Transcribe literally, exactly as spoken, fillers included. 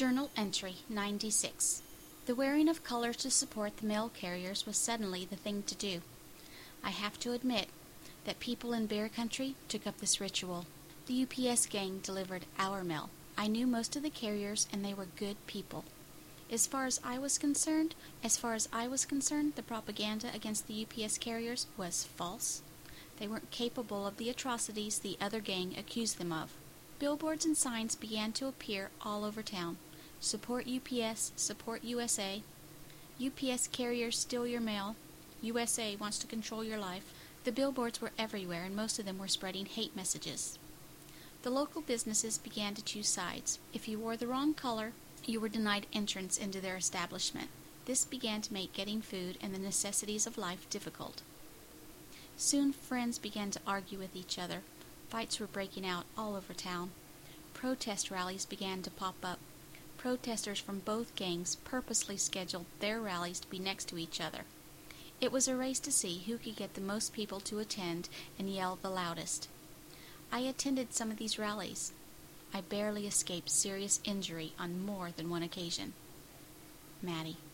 Journal Entry ninety-six. The wearing of colors to support the mail carriers was suddenly the thing to do. I have to admit that people in Bear Country took up this ritual. The U P S gang delivered our mail. I knew most of the carriers, and they were good people. As far as I was concerned, as far as I was concerned, the propaganda against the U P S carriers was false. They weren't capable of the atrocities the other gang accused them of. Billboards and signs began to appear all over town. Support U P S, support U S A. U P S carriers steal your mail. U S A wants to control your life. The billboards were everywhere, and most of them were spreading hate messages. The local businesses began to choose sides. If you wore the wrong color, you were denied entrance into their establishment. This began to make getting food and the necessities of life difficult. Soon friends began to argue with each other. Fights were breaking out all over town. Protest rallies began to pop up. Protesters from both gangs purposely scheduled their rallies to be next to each other. It was a race to see who could get the most people to attend and yell the loudest. I attended some of these rallies. I barely escaped serious injury on more than one occasion. Maddie.